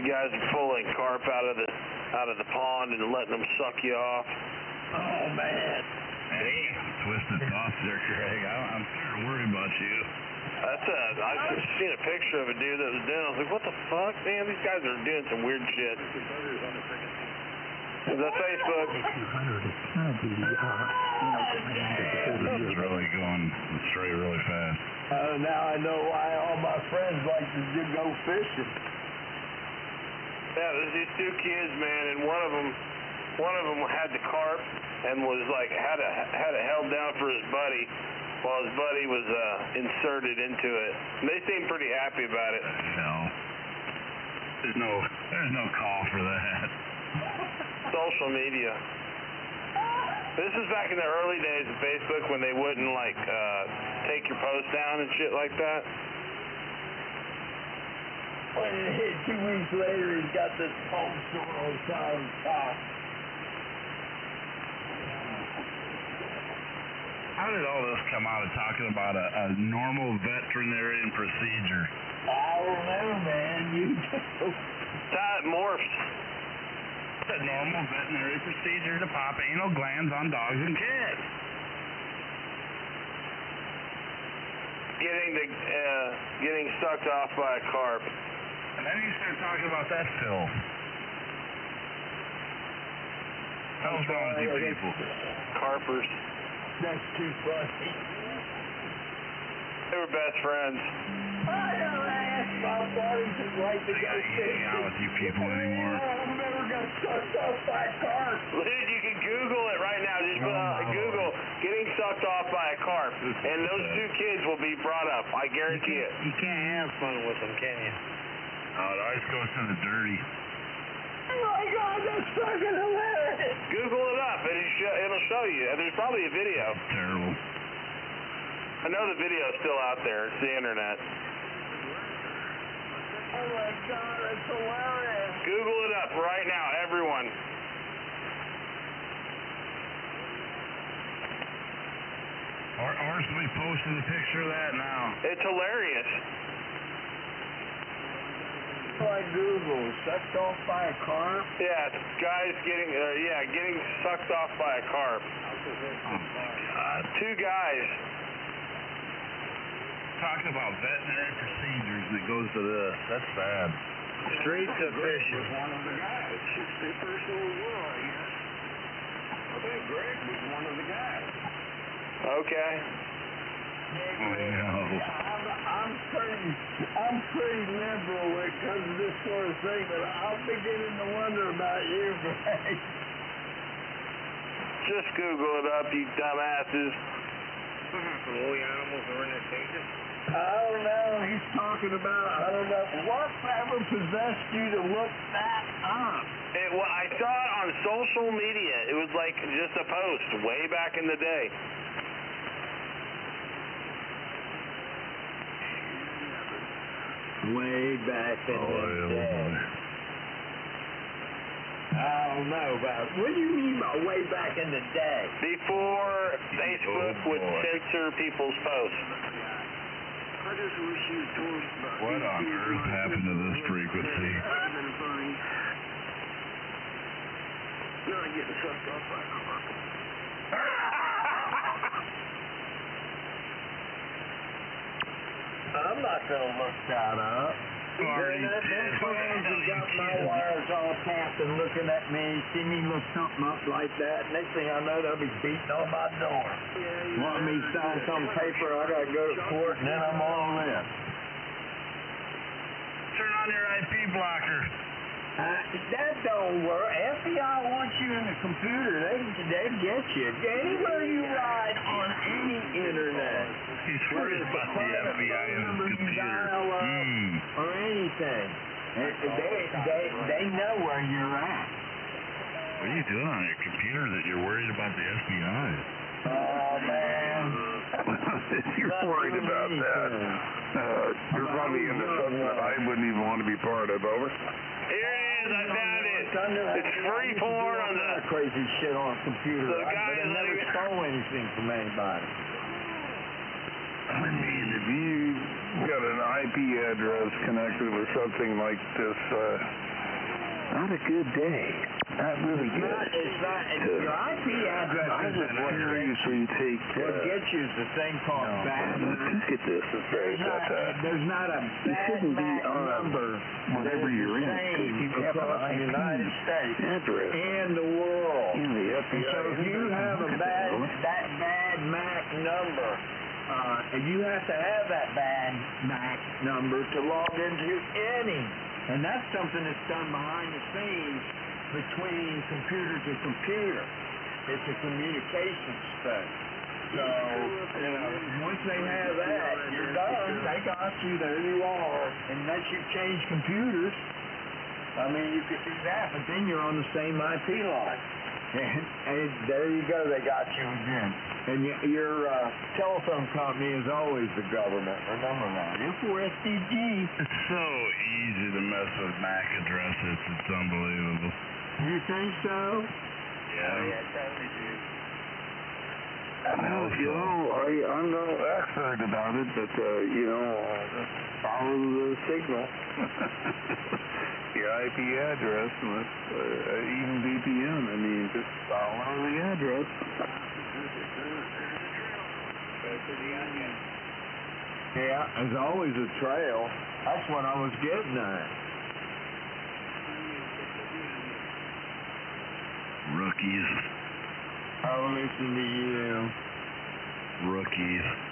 guys are pulling carp out of the pond and letting them suck you off. Oh, man. Hey, twisted thoughts there, Craig. I'm starting to worry about you. I just seen a picture of a dude that was doing it. I was like, what the fuck, man? These guys are doing some weird shit. Is that Facebook? 200 is kind of the, This is really going straight really fast. Now I know why all my friends like to go fishing. Yeah, there's these two kids, man, and one of them had the carp and was like had it held down for his buddy while his buddy was inserted into it. And they seemed pretty happy about it. No, there's no call for that. Social media. This is back in the early days of Facebook when they wouldn't like take your post down and shit like that. When 2 weeks later, he's got this cold sore on the side of his top. How did all this come out of talking about a normal veterinarian procedure? I don't know, man. That morphs. It's a normal veterinary procedure to pop anal glands on dogs and kids. Getting sucked off by a carp. And then you start talking about that filth. How's wrong with you people? Carpers. That's too funny. They were best friends. I don't ask my buddies to like to go Hang out with you people anymore. I'm never going to sucked off by a carp. Dude, you can Google it right now. Just Google getting sucked off by a carp, and those two kids will be brought up. I guarantee it. You can't have fun with them, can you? Oh, it always goes to the dirty. Oh my God, that's fucking hilarious. Google it up, and it'll show you. There's probably a video. Terrible. I know the video's still out there. It's the internet. Oh my God, that's hilarious. Google it up right now, everyone. Or somebody posted a picture of that now. It's hilarious. Like Google, sucked off by a carp. Yeah, guys getting sucked off by a carp. Two guys. Talking about veterinary procedures and it goes to this. That's sad. Streets of fishing. One of the guys. It's the first little girl, I guess. I think Greg was one of the guys. Okay. Oh, no. I'm pretty liberal when it comes to this sort of thing, but I'm beginning to wonder about you, Greg. Just Google it up, you dumbasses. All the animals are in their cages? I don't know. He's talking about, I don't know. Whatever possessed you to look that up? I saw it on social media. It was like just a post way back in the day. Way back in the day. I don't know about, what do you mean by way back in the day? Before Facebook would censor people's posts. I just wish you told about What on earth happened to this frequency? Not getting sucked off by a carp. I'm not going to look that up. Already Them did. friends have got my wires all tapped and looking at me, see me look something up like that. Next thing I know, they'll be beating on my door. Want me to sign some paper, I got to go to court, and then I'm all in. Turn on your IP blocker. That don't work. FBI wants you in the computer. They get you. Anywhere you ride on any internet. He's worried about the FBI and his computer. Or anything. They know where you're at. What are you doing on your computer that you're worried about the FBI? Oh, man. If you're worried about that, you're probably into something that I wouldn't even want to be part of. Over. Here it is. I found it. It's free porn on the crazy shit on a computer. The guy I is never letting- stole anything from anybody. I mean, if you got an IP address connected with something like this, not a good day. Not really good. Your IP address I would seriously take, what gets you is the thing called bad look at this. There's not a You bad shouldn't be MAC on number whatever you're in. same You have across an the IP United States address. and the world. In the And FBI. so if you have a that bad MAC number, and you have to have that bad MAC number to log into any, and that's something that's done behind the scenes between computer to computer. It's a communications thing. So, you know, once they have that, you're done. They got you. There you are. Unless you change computers, I mean, you could do that, but then you're on the same IP line. And there you go. They got you again. And your telephone company is always the government. Remember that. F4SDG. It's so easy to mess with MAC addresses. It's unbelievable. You think so? Yeah. totally do. Well, you know, I'm no expert about it, but, you know, just follow the signal. The IP address, and even VPN, I mean, just follow the address. Yeah, there's always a trail. That's what I was getting at. Rookies. Oh, listen to you. Rookies.